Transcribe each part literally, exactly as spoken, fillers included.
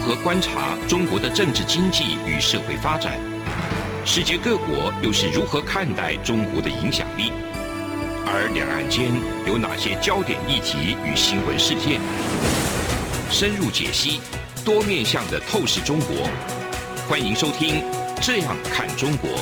何观察中国的政治经济与社会发展？世界各国又是如何看待中国的影响力？而两岸间有哪些焦点议题与新闻事件？深入解析，多面向的透视中国。欢迎收听《这样看中国》。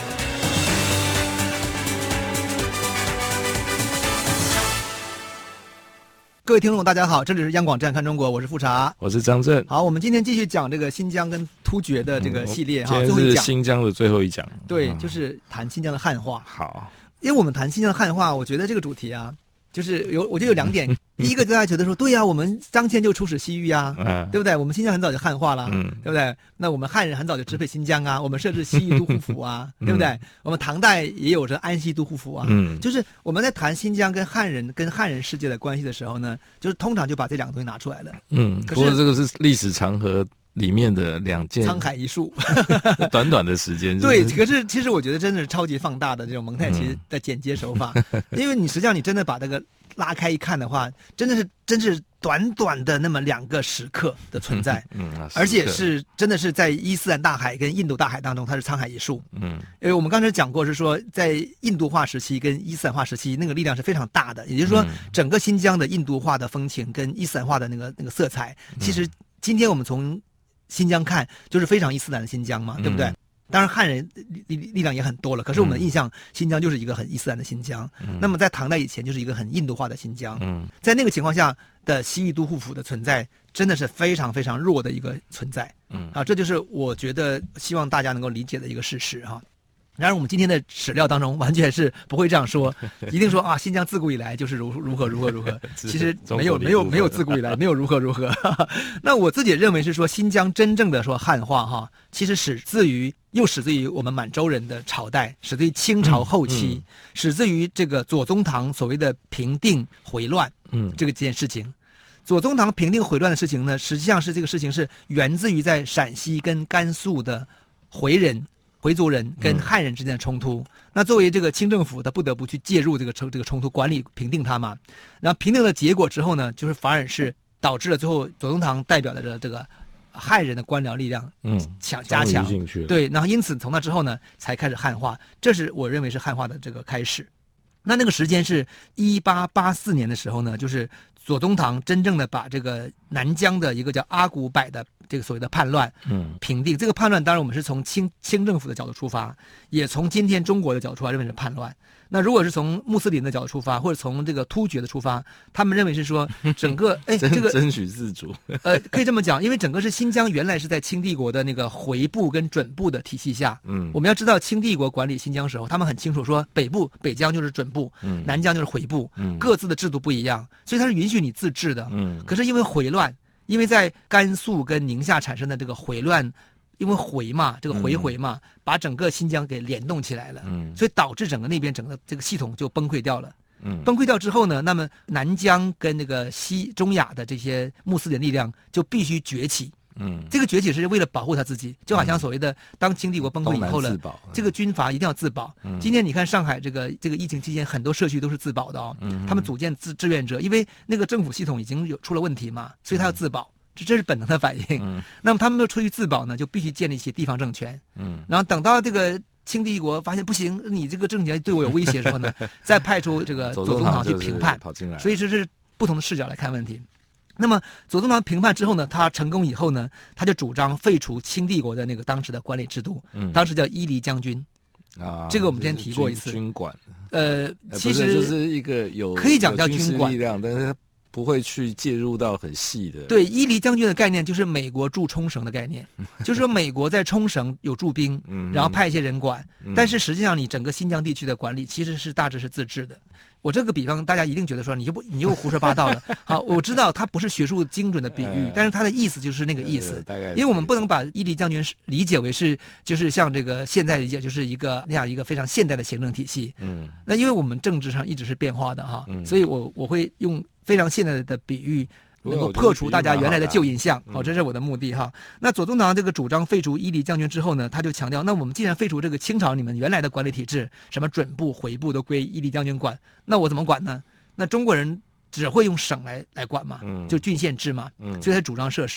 各位听众大家好，这里是央广这样看中国，我是富察， 我是张震。 好，我们今天继续讲这个新疆跟突厥的这个系列哈、 嗯，今天是新疆的最后一讲。 对、 嗯， 就是谈新疆的汉化。 好， 因为我们谈新疆的汉化，我觉得这个主题啊，就是有我觉得有两点。第一个，大家觉得说，对呀、啊，我们张骞就出使西域啊，嗯、对不对？我们新疆很早就汉化了，嗯，对不对？那我们汉人很早就支配新疆啊，我们设置西域都护府啊，嗯、对不对？我们唐代也有着安西都护府啊，嗯，就是我们在谈新疆跟汉人跟汉人世界的关系的时候呢，就是通常就把这两个东西拿出来了， 嗯，可是不过这个是历史长河里面的两件沧海一粟， 短短的时间。 对，可是其实我觉得真的是超级放大的这种蒙太奇的剪接手法，嗯、因为你实际上你真的把这个拉开一看的话，真的是真是短短的那么两个时刻的存在，嗯，嗯啊、而且是真的是在伊斯兰大海跟印度大海当中，它是沧海一粟，嗯，因为我们刚才讲过是说，在印度化时期跟伊斯兰化时期，那个力量是非常大的，也就是说，整个新疆的印度化的风情跟伊斯兰化的那个那个色彩，其实今天我们从新疆看就是非常伊斯兰的新疆嘛，对不对？嗯，当然汉人力力量也很多了，可是我们的印象，新疆就是一个很伊斯兰的新疆。嗯、那么在唐代以前就是一个很印度化的新疆。嗯，在那个情况下的西域都护府的存在，真的是非常非常弱的一个存在。嗯，啊，这就是我觉得希望大家能够理解的一个事实哈。然而我们今天的史料当中完全是不会这样说，一定说啊，新疆自古以来就是如如何如何如何。其实没有没有没有自古以来没有如何如何。那我自己也认为是说，新疆真正的说汉化哈，其实始自于又始自于我们满洲人的朝代，始自于清朝后期，嗯嗯、始自于这个左宗棠所谓的平定回乱，嗯，这个件事情。左宗棠平定回乱的事情呢，实际上是这个事情是源自于在陕西跟甘肃的回人。回族人跟汉人之间的冲突，嗯、那作为这个清政府，他不得不去介入这个冲这个冲突，管理平定它嘛。然后平定的结果之后呢，就是反而是导致了最后左宗棠代表的这个汉人的官僚力量嗯强加强，对，然后因此从那之后呢，才开始汉化，这是我认为是汉化的这个开始。那那个时间是一八八四年的时候呢，就是左宗棠真正的把这个南疆的一个叫阿古柏的这个所谓的叛乱，嗯，平定。这个叛乱当然我们是从清清政府的角度出发，也从今天中国的角度出发，认为是叛乱。那如果是从穆斯林的角度出发，或者从这个突厥的出发，他们认为是说整个哎这个争取自主， 呃，可以这么讲，因为整个是新疆原来是在清帝国的那个回部跟准部的体系下，嗯，我们要知道清帝国管理新疆时候，他们很清楚说北部北疆就是准部，嗯，南疆就是回部，嗯，各自的制度不一样，所以它是允许你自治的，嗯，可是因为回乱，因为在甘肃跟宁夏产生的这个回乱。因为回嘛，这个回回嘛，嗯、把整个新疆给联动起来了，嗯，所以导致整个那边整个这个系统就崩溃掉了。嗯，崩溃掉之后呢，那么南疆跟那个西中亚的这些穆斯林力量就必须崛起。嗯，这个崛起是为了保护他自己，就好像所谓的当清帝国崩溃以后了，嗯、这个军阀一定要自保。嗯、今天你看上海这个这个疫情期间，很多社区都是自保的哦，嗯、他们组建志志愿者，因为那个政府系统已经有出了问题嘛，所以他要自保。这这是本能的反应，嗯，那么他们都出于自保呢，就必须建立起地方政权，嗯，然后等到这个清帝国发现不行，你这个政权对我有威胁的时候呢，再派出这个左宗棠去平叛，所以这是不同的视角来看问题。那么左宗棠平叛之后呢，他成功以后呢，他就主张废除清帝国的那个当时的管理制度，嗯，当时叫伊犁将军。啊，这个我们之前提过一次。 军管， 呃，其实就是一个有可以讲叫军管力量，但是不会去介入到很细的。 对，伊犁将军的概念就是美国驻冲绳的概念，就是说美国在冲绳有驻兵，然后派一些人管，嗯、但是实际上你整个新疆地区的管理其实是大致是自治的。我这个比方，大家一定觉得说你就不你又胡说八道了。好，我知道它不是学术精准的比喻，但是它的意思就是那个意思。因为我们不能把伊犁将军理解为是就是像这个现在理解就是一个那样一个非常现代的行政体系。嗯，那因为我们政治上一直是变化的哈，嗯、所以我我会用非常现代的比喻。能够破除大家原来的旧印象，好、哦，这是我的目的哈。那左宗棠这个主张废除伊犁将军之后呢，他就强调，那我们既然废除这个清朝你们原来的管理体制，什么准部、回部都归伊犁将军管，那我怎么管呢？那中国人只会用省来来管嘛，就郡县制嘛，所以他主张设省。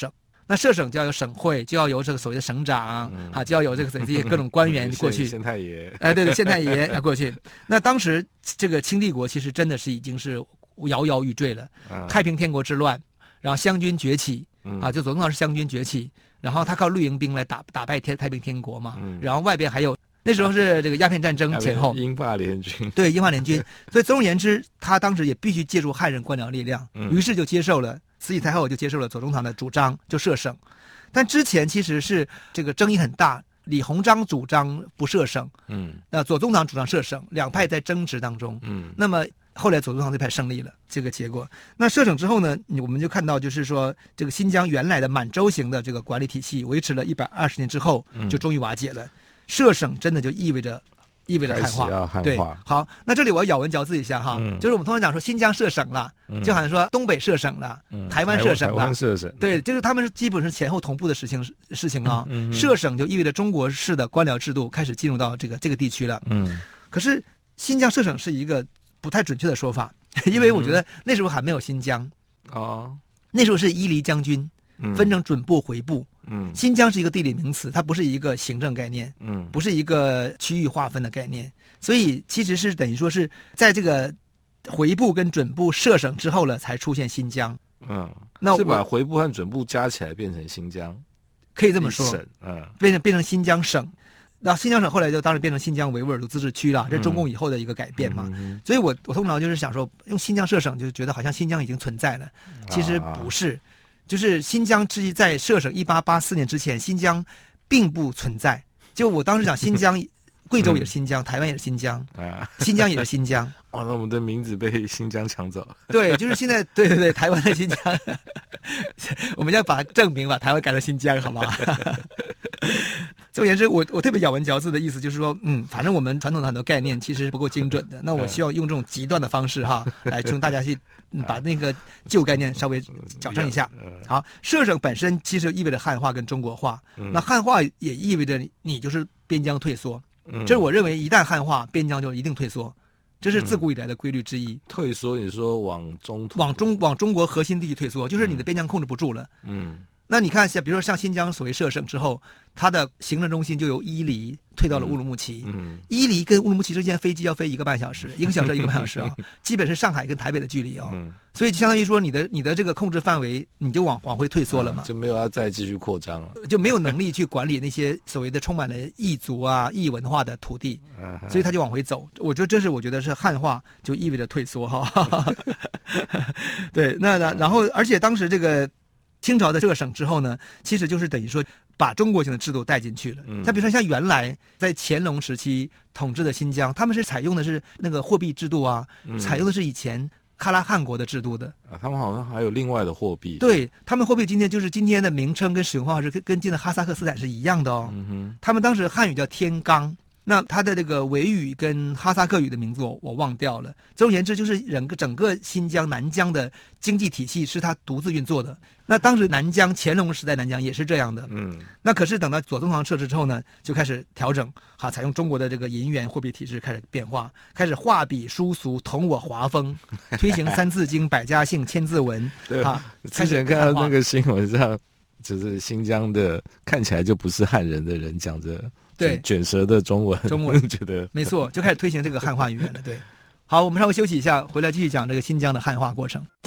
那设省就要有省会，就要有这个所谓的省长、嗯、啊，就要有这个这些各种官员过去。 县太爷， 哎，对对，县太爷要过去。那当时这个清帝国其实真的是已经是摇摇欲坠了。嗯、太平天国之乱，然后湘军崛起、嗯、啊，就左宗棠是湘军崛起，然后他靠绿营兵来打打败天太平天国嘛。嗯、然后外边还有那时候是这个鸦片战争前后， 英法联军。 对，英法联军。所以总而言之，他当时也必须借助汉人官僚力量，嗯、于是就接受了。慈禧太后就接受了左宗棠的主张，就设省。但之前其实是这个争议很大，李鸿章主张不设省，嗯，那左宗棠主张设省，两派在争执当中，嗯，那么后来左宗棠这派胜利了，这个结果。那设省之后呢，我们就看到就是说，这个新疆原来的满洲型的这个管理体系维持了一百二十年之后，就终于瓦解了。嗯、设省真的就意味着。意味着汉化， 要汉化对，好，那这里我要咬文嚼字一下哈，嗯、就是我们通常讲说新疆设省了，嗯、就好像说东北设省了，嗯、台湾设省了， 台湾设省， 对，就是他们是基本是前后同步的事情事情啊。嗯、设省就意味着中国式的官僚制度开始进入到这个这个地区了。嗯，可是新疆设省是一个不太准确的说法，因为我觉得那时候还没有新疆哦，那时候是伊犁将军分成准部回部。嗯，新疆是一个地理名词，它不是一个行政概念，嗯，不是一个区域划分的概念，所以其实是等于说是在这个回部跟准部设省之后了，才出现新疆。 嗯，那是把回部和准部加起来变成新疆， 可以这么说， 省，嗯， 变成变成新疆省。那新疆省后来就当然变成新疆维吾尔族自治区了，这是中共以后的一个改变嘛。嗯、所以我我通常就是想说，用新疆设省就觉得好像新疆已经存在了，其实不是。啊就是新疆之在设省一八八四年之前，新疆并不存在。就我当时讲新疆，贵州也是新疆，台湾也是新疆，啊，新疆也是新疆。 哦，那我们的名字被新疆抢走了。 对，就是现在，对对对，台湾的新疆，我们要把证明把台湾改成新疆，好吗？总而言之，我我特别咬文嚼字的意思就是说，嗯，反正我们传统的很多概念其实是不够精准的。那我希望用这种极端的方式哈，来从大家去、嗯、把那个旧概念稍微矫正一下。好，设省本身其实意味着汉化跟中国化，那汉化也意味着你你就是边疆退缩。这是我认为一旦汉化，边疆就一定退缩。这是自古以来的规律之一。 嗯、退缩，你说往中往中往中国核心地区退缩，就是你的边疆控制不住了。嗯，那你看，像比如说像新疆所谓设省之后，它的行政中心就由伊犁退到了乌鲁木齐。嗯，伊犁跟乌鲁木齐之间飞机要飞一个半小时，一个小时一个半小时啊，基本是上海跟台北的距离啊、哦。嗯，所以相当于说你的你的这个控制范围你就往往回退缩了嘛， 就没有要再继续扩张了， 就没有能力去管理那些所谓的充满了异族啊异文化的土地，所以他就往回走。我觉得这是我觉得是汉化就意味着退缩哈。对，那然后而且当时这个清朝的这个省之后呢，其实就是等于说把中国型的制度带进去了。嗯，他比如说像原来在乾隆时期统治的新疆，他们是采用的是那个货币制度啊，嗯、采用的是以前喀拉汗国的制度的啊，他们好像还有另外的货币。 对，他们货币今天就是今天的名称跟使用方式跟跟今天的哈萨克斯坦是一样的哦。嗯哼，他们当时汉语叫天罡。那他的这个维语跟哈萨克语的名字我我忘掉了。总而言之，就是整个整个新疆南疆的经济体系是他独自运作的。那当时南疆乾隆时代南疆也是这样的。嗯。那可是等到左宗棠设置之后呢，就开始调整，哈，采用中国的这个银元货币体制开始变化，开始画笔书俗同我华风，推行三字经、百家姓、千字文。 对啊。之前看到那个新闻上，就是新疆的看起来就不是汉人的人讲着。对，卷舌的中文， 中文觉得没错，就开始推行这个汉化语言了。对，好，我们稍微休息一下，回来继续讲这个新疆的汉化过程。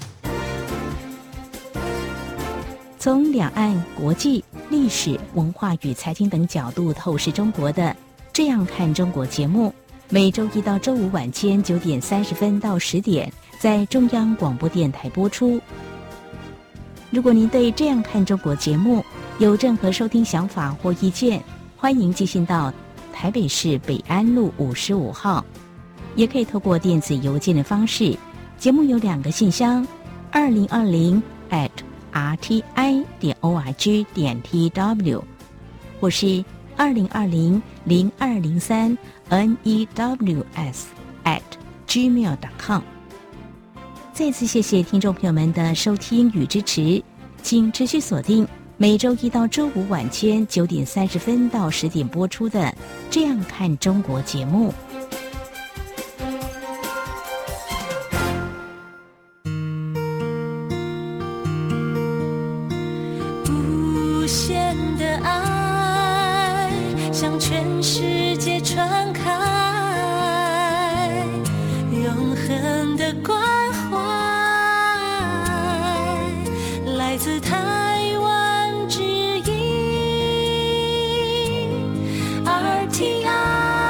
从两岸、国际、历史、文化与财经等角度透视中国的《这样看中国》节目，每周一到周五晚间九点三十分到十点，在中央广播电台播出。如果您对《这样看中国》节目有任何收听想法或意见，欢迎寄信到台北市北安路五十五号，也可以透过电子邮件的方式。节目有两个信箱：二零二零 at r t i 点 o r g 点 t w， 或是二零二零零二零三 n e w s at gmail 点 com。再次谢谢听众朋友们的收听与支持，请持续锁定。每周一到周五晚间九点三十分到十点播出的《这样看中国》节目。 不自台湾之音 R T I。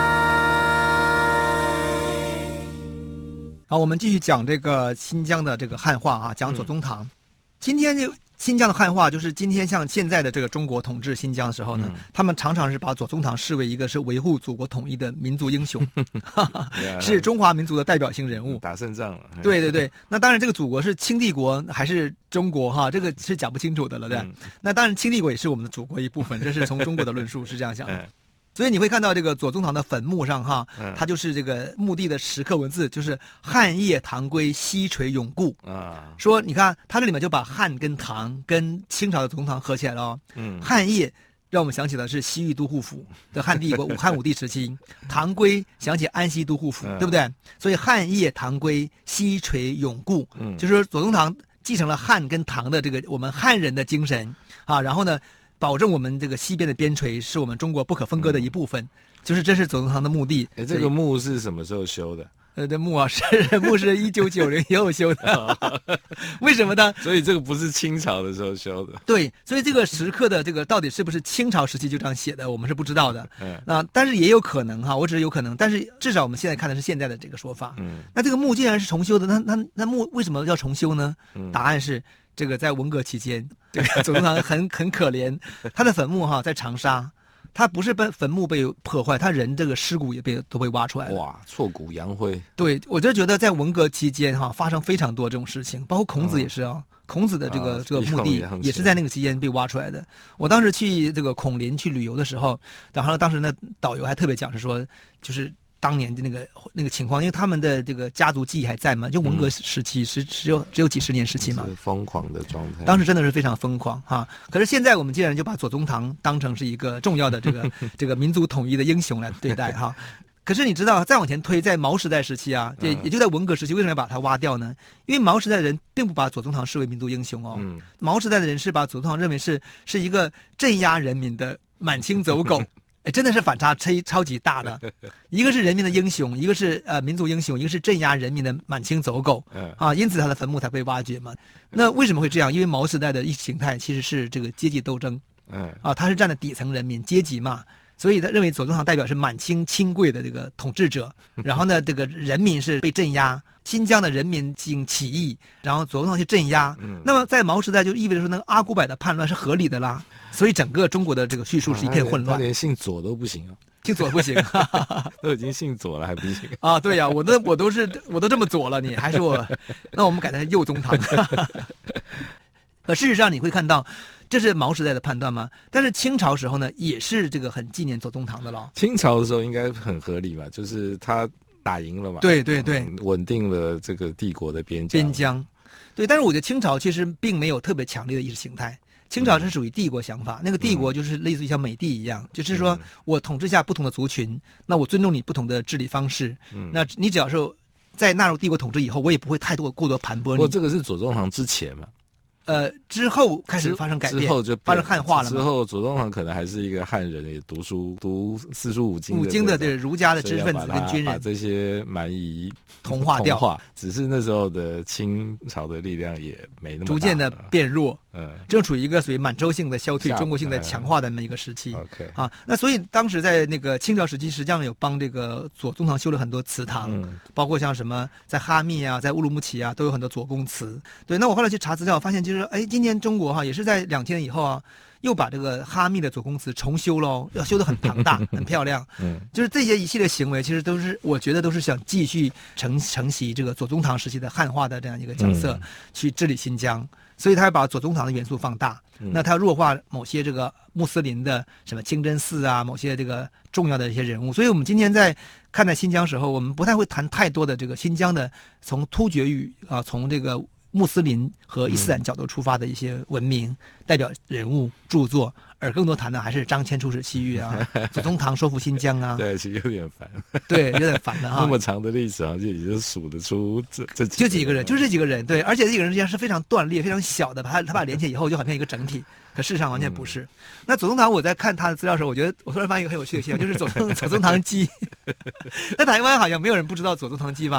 好，我们继续讲这个新疆的这个汉话啊，讲左宗棠。嗯、今天就新疆的汉话，就是今天像现在的这个中国统治新疆的时候呢，嗯、他们常常是把左宗棠视为一个是维护祖国统一的民族英雄，是中华民族的代表性人物， 打胜仗了。 对对对，那当然这个祖国是清帝国还是中国哈，这个是讲不清楚的了，对。嗯、那当然清帝国也是我们的祖国一部分，这是从中国的论述是这样想的。嗯所以你会看到这个左宗棠的坟墓上哈，嗯、它就是这个墓地的石刻文字，就是汉叶唐圭西垂永固啊。说你看它这里面就把汉跟唐跟清朝的左宗棠合起来了哦。嗯，汉叶让我们想起的是西域都护府的汉帝国汉武帝时期，唐圭想起安西都护府，嗯、对不对？所以汉叶唐圭西垂永固，嗯，就是说左宗棠继承了汉跟唐的这个我们汉人的精神啊，然后呢。保证我们这个西边的边陲是我们中国不可分割的一部分，嗯、就是这是左宗棠的墓地。 哎，这个墓是什么时候修的？ 呃，这墓啊，是墓是一九九零以后修的。为什么呢？ 所以这个不是清朝的时候修的。 对，所以这个石刻的这个到底是不是清朝时期就这样写的，我们是不知道的。嗯，那但是也有可能哈，我只是有可能，但是至少我们现在看的是现在的这个说法。嗯，那这个墓既然是重修的，那那那墓为什么要重修呢？嗯、答案是。这个在文革期间，这个左宗棠很很可怜，他的坟墓哈在长沙，他不是被坟墓被破坏，他人这个尸骨也被都被挖出来了。 哇，挫骨扬灰。 对，我就觉得在文革期间哈发生非常多这种事情，包括孔子也是啊，哦、孔子的这个、啊、这个墓地也是在那个期间被挖出来的。我当时去这个孔林去旅游的时候，然后当时那导游还特别讲是说，就是。当年的那个那个情况，因为他们的这个家族记忆还在嘛，就文革时期是只有只有几十年时期嘛， 疯狂的状态。 当时真的是非常疯狂哈。可是现在我们竟然就把左宗棠当成是一个重要的这个这个民族统一的英雄来对待哈。可是你知道，再往前推，在毛时代时期啊，也也就在文革时期，为什么要把它挖掉呢？因为毛时代的人并不把左宗棠视为民族英雄哦，嗯、毛时代的人是把左宗棠认为是是一个镇压人民的满清走狗。哎，真的是反差超超级大的，一个是人民的英雄，一个是呃民族英雄，一个是镇压人民的满清走狗，啊，因此他的坟墓才被挖掘嘛。那为什么会这样？因为毛时代的意识形态其实是这个阶级斗争，嗯，啊，他是占了底层人民阶级嘛，所以他认为左宗棠代表是满清亲贵的这个统治者，然后呢，这个人民是被镇压。新疆的人民进行起义，然后左宗棠去镇压。嗯，那么在毛时代就意味着说，那个阿古柏的叛乱是合理的啦。所以整个中国的这个叙述是一片混乱。 他连姓左都不行啊， 姓左不行， 都已经姓左了还不行啊？对呀、啊，我都我都是我都这么左了，你还是我？那我们改成右宗棠。可事实上你会看到，这是毛时代的判断吗？但是清朝时候呢，也是这个很纪念左宗棠的了。 清朝的时候应该很合理吧？就是他。打赢了嘛？ 对对对， 嗯、稳定了这个帝国的边疆。 边疆，对。但是我觉得清朝其实并没有特别强烈的意识形态，清朝是属于帝国想法，嗯、那个帝国就是类似于像美帝一样，嗯、就是说我统治下不同的族群，那我尊重你不同的治理方式，嗯、那你只要是在纳入帝国统治以后，我也不会太多过多盘剥你。不过这个是左宗棠之前嘛？ 呃，之后开始发生改变， 之后就发生汉化了嘛。 之后左宗棠可能还是一个汉人，也读书读四书五经的五经的对儒家的知识分子跟军人， 把这些蛮夷同化掉。 同化，只是那时候的清朝的力量也没那么大， 逐渐的变弱。嗯，正处于一个属于满洲性的消退，中国性的强化的那么一个时期。 OK 啊，那所以当时在那个清朝时期，实际上有帮这个左宗棠修了很多祠堂，嗯、包括像什么在哈密啊，在乌鲁木齐啊，都有很多左公祠。对，那我后来去查资料，发现就是哎，今年中国哈也是在两千年以后啊，又把这个哈密的左公祠重修了，要修得很庞大、很漂亮。嗯，就是这些一系列行为，其实都是我觉得都是想继续承承袭这个左宗棠时期的汉化的这样一个角色，嗯、去治理新疆。所以他要把左宗棠的元素放大，嗯、那他要弱化某些这个穆斯林的什么清真寺啊，某些这个重要的一些人物。所以我们今天在看待新疆时候，我们不太会谈太多的这个新疆的从突厥语啊，从这个穆斯林和伊斯兰角度出发的一些文明、嗯、代表人物著作，而更多谈的还是张骞出使西域啊，左宗棠收复新疆啊。 对，其实有点烦。 对，有点烦了哈。 那么长的历史，好像也就数得出这这几就几个人，就是这几个人。对，而且这几个人之间是非常断裂、非常小的，他他把连起来以后就好像一个整体。可事实上完全不是。嗯、那左宗棠，我在看他的资料的时候，我觉得我突然发现一个很有趣的现象，就是左宗左宗棠鸡。在台湾好像没有人不知道左宗棠鸡吧？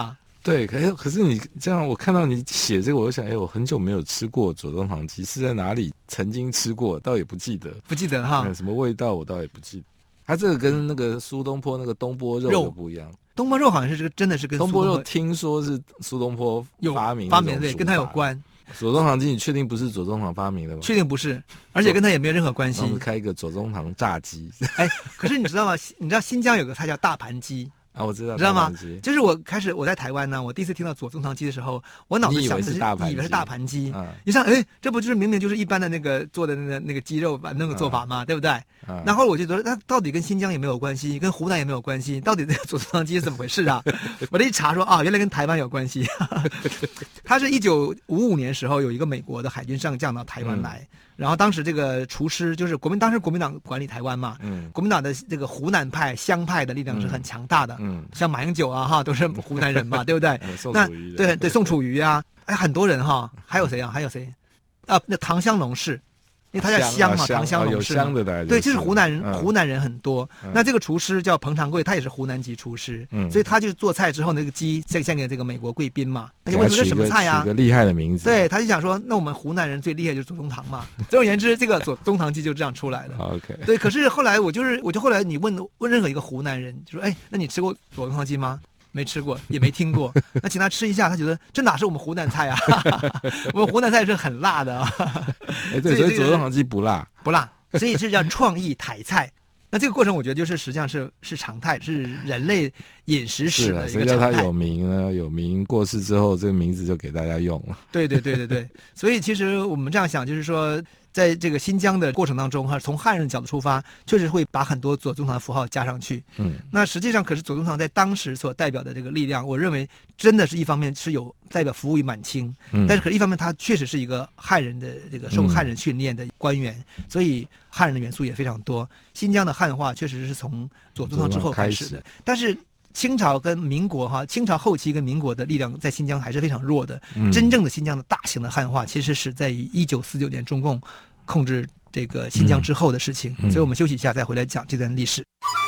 对，可是可是你这样，我看到你写这个，我就想，哎，我很久没有吃过左宗棠鸡，是在哪里曾经吃过，倒也不记得， 不记得哈， 什么味道我倒也不记得。它这个跟那个苏东坡那个东坡肉的不一样。 东坡肉好像是这个真的是跟东坡肉听说是苏东坡发明发明的，对，跟他有关。 左宗棠鸡，你确定不是左宗棠发明的吗？ 确定不是，而且跟他也没有任何关系。 我们开一个左宗棠炸鸡。 哎，可是你知道吗？你知道新疆有个菜叫大盘鸡。 啊，我知道， 知道吗？就是我开始我在台湾呢，我第一次听到左宗棠鸡的时候，我脑子想的是以为是大盘鸡。嗯、你想，哎，这不就是明明就是一般的那个做的那个那个鸡肉那个做法吗？嗯、对不对？嗯、然后我就觉得，那到底跟新疆也没有关系，跟湖南也没有关系，到底这个左宗棠鸡是怎么回事啊？我这一查说啊，原来跟台湾有关系。他是一九五五年时候有一个美国的海军上将到台湾来。嗯，然后当时这个厨师就是国民，当时国民党管理台湾嘛，嗯，国民党的这个湖南派湘派的力量是很强大的，嗯，像马英九啊哈都是湖南人嘛，对不对？那对对宋楚瑜啊，哎很多人哈，还有谁啊？还有谁？啊，那唐湘龙氏。因为他叫湘嘛，唐湘龙氏，对，就是湖南人，湖南人很多。那这个厨师叫彭长贵，他也是湖南籍厨师，所以他就做菜之后，那个鸡献献给这个美国贵宾嘛。那就问这是什么菜呀？ 取个厉害的名字。 对，他就想说，那我们湖南人最厉害就是左宗棠嘛。总而言之，这个左宗棠鸡就这样出来的。 OK。 对，可是后来我就是，我就后来你问问任何一个湖南人，就说，哎，那你吃过左宗棠鸡吗？没吃过，也没听过。那请他吃一下，他觉得这哪是我们湖南菜啊？我们湖南菜是很辣的啊。 哎，对，所以左宗棠鸡不辣， 不辣，所以这叫创意台菜。那这个过程，我觉得就是实际上是是常态，是人类饮食史的一个常态。 谁叫它有名呢？有名过世之后，这个名字就给大家用了。 对对对对对，所以其实我们这样想，就是说，在这个新疆的过程当中，哈，从汉人的角度出发，确实会把很多左宗棠的符号加上去。嗯，那实际上可是左宗棠在当时所代表的这个力量，我认为真的是一方面是有代表服务于满清，嗯，但是可是一方面他确实是一个汉人的这个受汉人训练的官员，嗯，所以汉人的元素也非常多。新疆的汉化确实是从左宗棠之后开始的，但是清朝跟民国哈，清朝后期跟民国的力量在新疆还是非常弱的。嗯，真正的新疆的大型的汉化，其实是在于一九四九年中共控制这个新疆之后的事情。嗯，所以我们休息一下，再回来讲这段历史。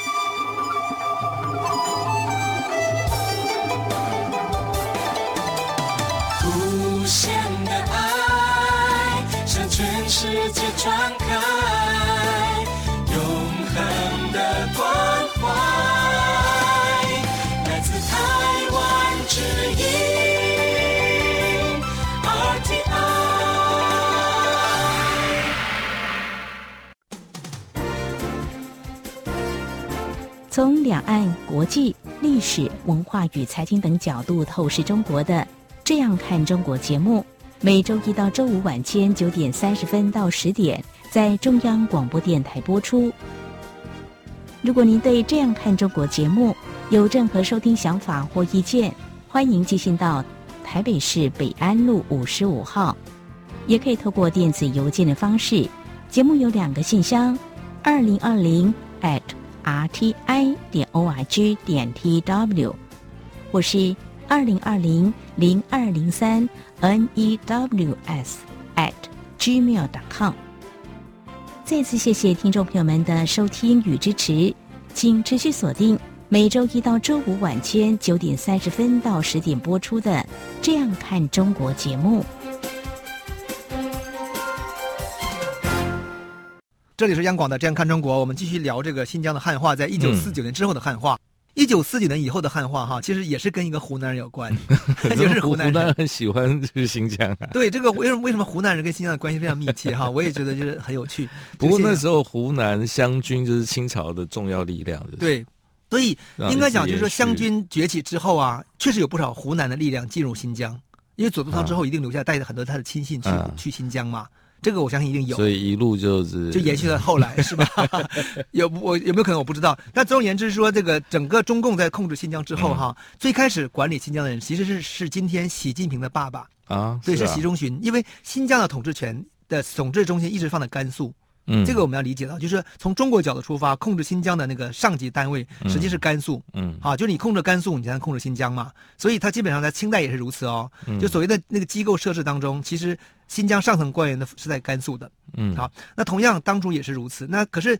无限的爱向全世界传开，永恒的关怀，来自台湾之音 R T I。 从两岸、国际、历史、文化与财经等角度透视中国的《这样看中国》节目，每周一到周五晚间九点三十分到十点，在中央广播电台播出。如果您对《这样看中国》节目有任何收听想法或意见，欢迎寄信到台北市北安路五十五号，也可以透过电子邮件的方式。节目有两个信箱：二零二零 at r t i 点 o r g 点 t w， 或是二零二零零二零三 n e w s at gmail dot com。 再次谢谢听众朋友们的收听与支持，请持续锁定每周一到周五晚间九点三十分到十点播出的《这样看中国》节目。 这里是央广的《这样看中国》，我们继续聊这个新疆的汉化，在一九四九年之后的汉化。一九四九年以后的汉化哈，其实也是跟一个湖南人有关，就是湖南人。 湖南人喜欢去新疆啊。 对，这个为什么为什么湖南人跟新疆的关系非常密切哈？我也觉得就是很有趣。 不过那时候湖南湘军就是清朝的重要力量，就是， 对，所以应该讲就是说湘军崛起之后啊，确实有不少湖南的力量进入新疆，因为左宗棠之后一定留下带着很多他的亲信去，啊，去新疆嘛。这个我相信一定有， 所以一路就是就延续到后来是吧？有我有没有可能我不知道。但总而言之说，这个整个中共在控制新疆之后哈，嗯，最开始管理新疆的人其实是是今天习近平的爸爸啊，对，是，啊，是习仲勋，因为新疆的统治权的统治中心一直放在甘肃。嗯，这个我们要理解到，就是从中国角度出发，控制新疆的那个上级单位实际是甘肃。嗯，啊，就是你控制甘肃，你才能控制新疆嘛。所以它基本上在清代也是如此哦。嗯，就所谓的那个机构设置当中，其实新疆上层官员的是在甘肃的。嗯，好，那同样当初也是如此。那可是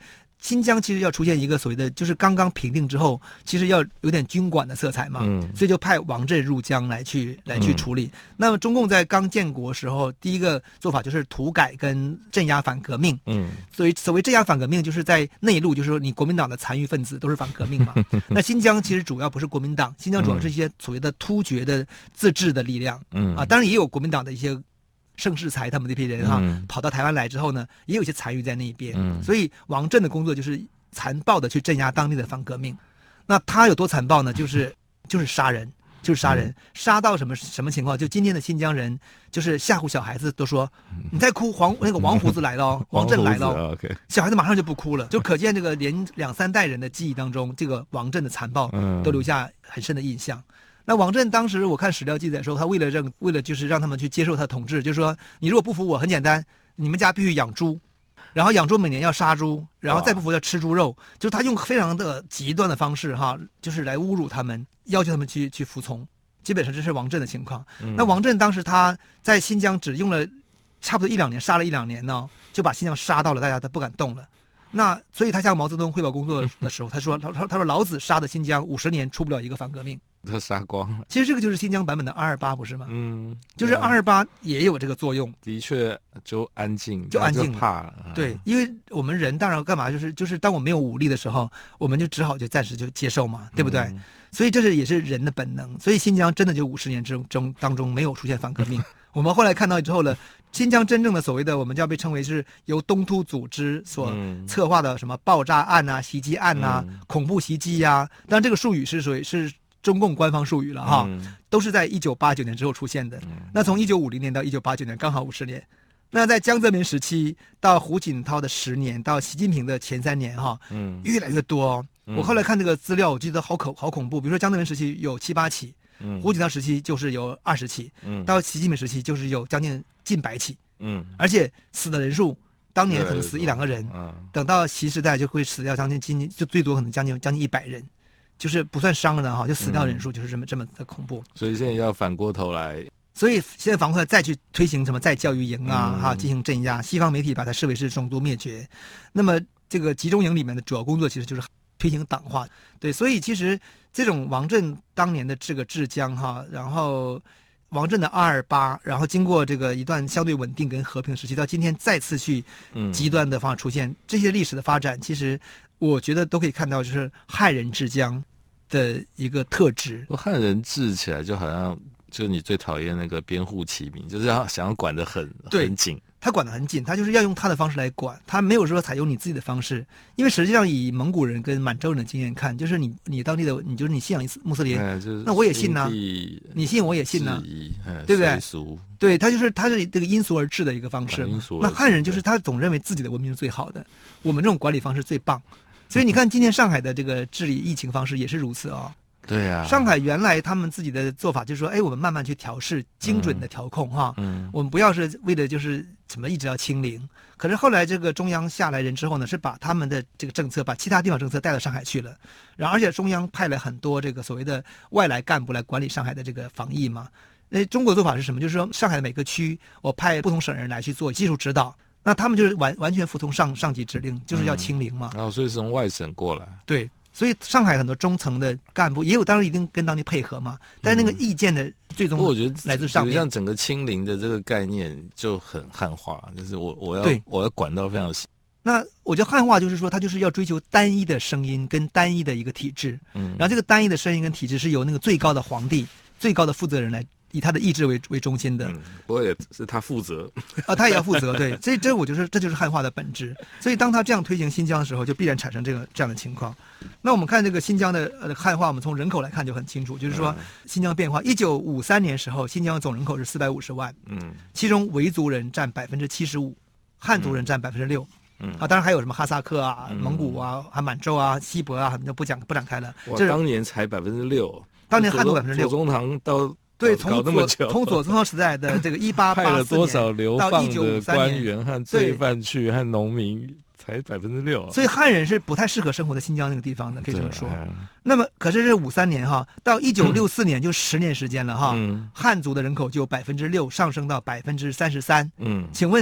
新疆其实要出现一个所谓的，就是刚刚平定之后，其实要有点军管的色彩嘛，嗯，所以就派王震入疆来去来去处理。嗯、那么中共在刚建国时候，第一个做法就是土改跟镇压反革命，嗯，所以所谓镇压反革命，就是在内陆，就是说你国民党的残余分子都是反革命嘛。那新疆其实主要不是国民党，新疆主要是一些所谓的突厥的自治的力量，嗯啊，当然也有国民党的一些。盛世才他们那批人哈、啊嗯，跑到台湾来之后呢，也有一些残余在那边、嗯，所以王震的工作就是残暴的去镇压当地的反革命。那他有多残暴呢？就是就是杀人，就是杀人，嗯、杀到什么什么情况？就今天的新疆人，就是吓唬小孩子，都说、嗯、你再哭，黄那个王胡子来了哦，王震来了哦，小孩子马上就不哭了，就可见这个连两三代人的记忆当中，这个王震的残暴都留下很深的印象。嗯那王震当时我看史料记载说，他为了让为了就是让他们去接受他的统治，就是说你如果不服我，很简单，你们家必须养猪，然后养猪每年要杀猪，然后再不服要吃猪肉，就是他用非常的极端的方式哈，就是来侮辱他们，要求他们去去服从。基本上这是王震的情况。嗯、那王震当时他在新疆只用了差不多一两年，杀了一两年呢，就把新疆杀到了大家都不敢动了。那所以他向毛泽东汇报工作的时候，他说他他他说老子杀的新疆五十年出不了一个反革命。 他杀光了。 其实这个就是新疆版本的二二八，不是吗？嗯，就是二二八也有这个作用。 的确，就安静， 就安静， 就怕了。 对，因为我们人当然干嘛，就是就是当我们没有武力的时候，我们就只好就暂时就接受嘛，对不对？嗯、所以这是也是人的本能。所以新疆真的就五十年之中当中没有出现反革命。我们后来看到之后呢，新疆真正的所谓的我们就要被称为是由东突组织所策划的什么爆炸案啊、袭击案啊、嗯、恐怖袭击呀、啊，当然这个术语是属于是。中共官方术语了哈，嗯、都是在一九八九年之后出现的。嗯、那从一九五零年到一九八九年，刚好五十年。那在江泽民时期到胡锦涛的十年，到习近平的前三年哈，嗯、越来越多、哦。嗯、我后来看这个资料，我记得好恐好恐怖。比如说江泽民时期有七八起，嗯、胡锦涛时期就是有二十起，嗯、到习近平时期就是有将近近百起。嗯，而且死的人数。当年可能死一两个人，嗯、等到习时代就会死掉将近近就最多可能将近将近一百人。就是不算伤人哈，就死掉人数就是这么、嗯、这么的恐怖。 所以现在要反过头来， 所以现在反过来再去推行什么再教育营啊，哈、嗯，进行镇压。西方媒体把它视为是种族灭绝。那么这个集中营里面的主要工作其实就是推行党化。对，所以其实这种王震当年的这个治疆哈，然后王震的二二八，然后经过这个一段相对稳定跟和平时期，到今天再次去极端的方法出现，嗯、这些历史的发展，其实我觉得都可以看到，就是汉人治疆的一个特质。 汉人治起来就好像就是你最讨厌那个编户齐民，就是要想要管得很很紧。 他管得很紧，他就是要用他的方式来管，他没有说采用你自己的方式。因为实际上以蒙古人跟满洲人的经验看，就是你你当地的你就是你信仰穆斯林，哎就是、那我也信呐、啊，你信我也信呐、啊，对不对？对，他就是他是这个因俗而治的一个方式。那汉人就是他总认为自己的文明是最好的，我们这种管理方式最棒。所以你看，今天上海的这个治理疫情方式也是如此哦。 对呀、啊， 上海原来他们自己的做法就是说，哎，我们慢慢去调试，精准的调控、嗯、哈，嗯，我们不要是为了就是怎么一直要清零。可是后来这个中央下来人之后呢，是把他们的这个政策，把其他地方政策带到上海去了，然后而且中央派了很多这个所谓的外来干部来管理上海的这个防疫嘛。那中国做法是什么？就是说上海的每个区，我派不同省人来去做技术指导。那他们就是完完全服从上上级指令，就是要清零嘛。 然后、嗯哦、所以是从外省过来。 对，所以上海很多中层的干部也有，当然一定跟当地配合嘛。但是那个意见的最终， 我觉得来自上面。 像整个清零的这个概念就很汉化，就是我我要我要管到非常细。 那我觉得汉化就是说，他就是要追求单一的声音跟单一的一个体制。嗯。然后这个单一的声音跟体制是由那个最高的皇帝、最高的负责人来。以他的意志为为中心的， 不过也是他负责啊，他也要负责，对，所以这我觉得这就是汉化的本质。所以当他这样推行新疆的时候，就必然产生这个这样的情况。那我们看这个新疆的呃汉化，我们从人口来看就很清楚，就是说新疆变化。一九五三年时候，新疆总人口是四百五十万，嗯，其中维族人占百分之七十五，汉族人占百分之六。嗯啊，当然还有什么哈萨克啊、嗯、蒙古啊、还满洲啊、锡伯啊，就不讲不展开了。 这当年才百分之六， 当年汉族百分之六。 左宗棠到。 对，从左从左宗棠时代的这个一八八四年派了多少流放的官员和罪犯去，和农民才百分之六， 所以汉人是不太适合生活在新疆那个地方的，可以这么说。那么，可是这五三年哈，到一九六四年就十年时间了哈，嗯、汉族的人口就百分之六上升到百分之三十三。嗯，请问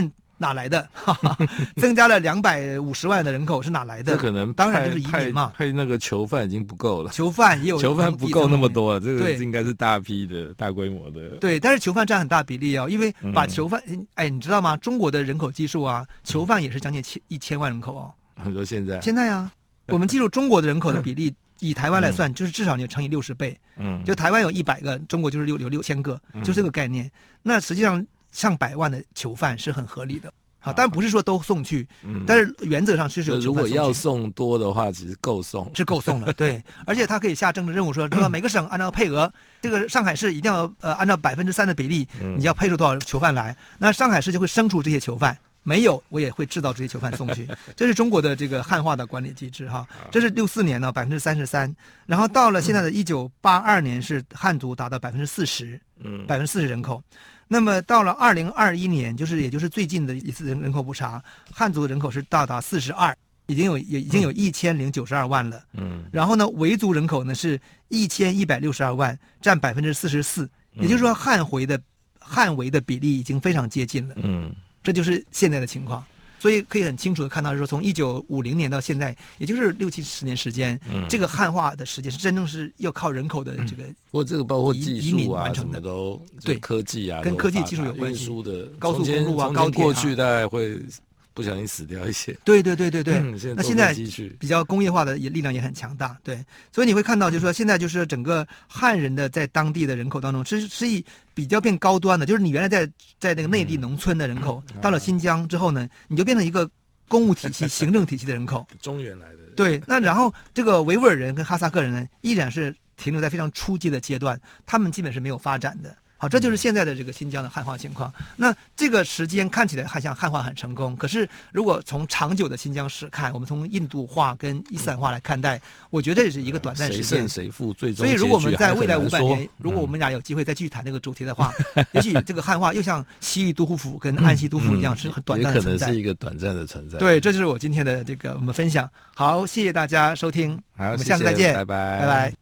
哪来的？哈哈，增加了两百五十万的人口是哪来的？ 这可能当然就是移民嘛。 配那个囚犯已经不够了， 囚犯也有囚犯不够那么多，这个对应该是大批的大规模的。 对，但是囚犯占很大比例哦，因为把囚犯，嗯、哎，你知道吗？中国的人口基数啊，囚犯也是将近千一千万人口哦。 你说现在？ 现在啊，我们记住中国的人口的比例。以台湾来算，就是至少你乘以六十倍。嗯，就台湾有一百个，中国就是六有六千个，就这个概念。那实际上上百万的囚犯是很合理的。好，当然不是说都送去，嗯、但是原则上是有囚犯送去。 如果要送多的话，其实够送， 是够送了。对，而且他可以下政治任务说，说每个省按照配额，这个上海市一定要呃按照百分之三的比例，你要配出多少囚犯来，那上海市就会生出这些囚犯。没有，我也会制造这些囚犯送去。这是中国的这个汉化的管理机制哈。这是六四年呢百分之三十三，然后到了现在的一九八二年是汉族达到百分之四十，嗯，百分之四十人口。那么到了二零二一年，就是也就是最近的一次人人口普查，汉族的人口是到达四十二，已经有也已经有一千零九十二万了。嗯，然后呢，维族人口呢是一千一百六十二万，占百分之四十四，也就是说汉回的汉维的比例已经非常接近了。嗯。这就是现在的情况，所以可以很清楚的看到，说从一九五零年到现在，也就是六七十年时间，嗯、这个汉化的时间是真正是要靠人口的这个， 不过这个包括技术啊什么都，对科技啊， 跟科技技术有关系， 运输的高速公路啊、高铁啊， 过去大概会不小心死掉一些。 对对对对对， 嗯、现那现在比较工业化的也力量也很强大，对，所以你会看到，就是说现在就是整个汉人的在当地的人口当中，是是以比较变高端的，就是你原来在在那个内地农村的人口，嗯、到了新疆之后呢，你就变成一个公务体系、行政体系的人口， 中原来的。 对，那然后这个维吾尔人跟哈萨克人呢，依然是停留在非常初级的阶段，他们基本是没有发展的。好，这就是现在的这个新疆的汉化情况。那这个时间看起来还像汉化很成功，可是如果从长久的新疆史看，我们从印度化跟伊斯兰化来看待，我觉得这是一个短暂时间。 谁胜谁负，最终所以如果我们在未来五百年，如果我们俩有机会再继续谈这个主题的话，嗯、也许这个汉化又像西域都护府跟安西都护一样，嗯、是很短暂的存在， 也可能是一个短暂的存在。 对，这就是我今天的这个我们分享。好，谢谢大家收听， 好， 我们下次再见， 拜拜， 拜拜。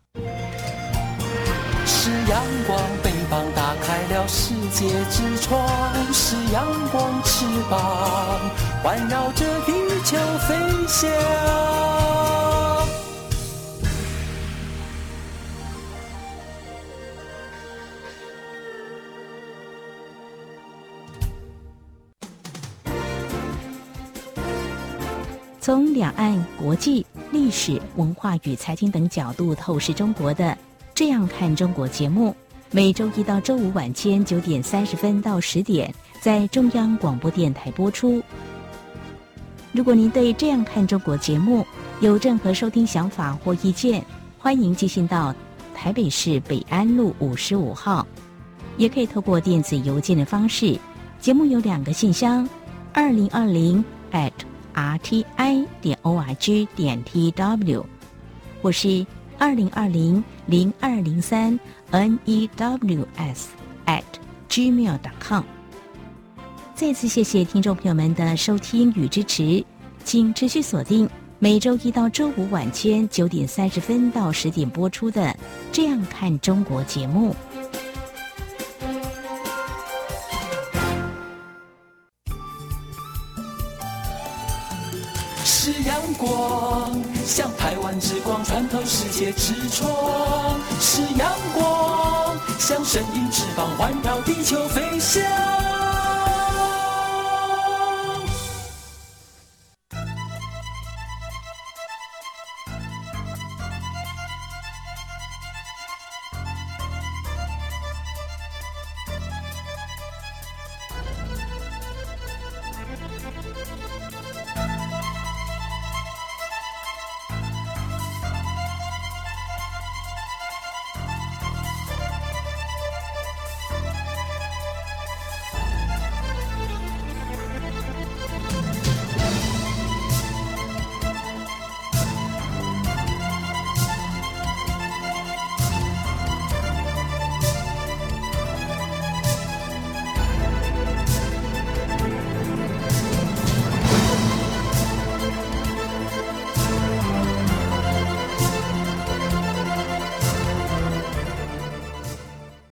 是阳光，北方打开了世界之窗，是阳光翅膀环绕着地球飞翔。 从两岸、国际、历史、文化与财经等角度透视中国的这样看中国节目，每周一到周五晚间九点三十分到十点，在中央广播电台播出。如果您对这样看中国节目有任何收听想法或意见，欢迎寄信到台北市北安路五十五号，也可以透过电子邮件的方式。节目有两个信箱：二零二零 at r t i 点 o r g 点 t w， 或是二零二零零二零三 n e w s at gmail 点 com。 再次谢谢听众朋友们的收听与支持，请持续锁定每周一到周五晚间九点三十分到十点播出的《这样看中国》节目。 是阳光，像台湾之光穿透世界之窗；是阳光，像神鹰翅膀环绕地球飞翔。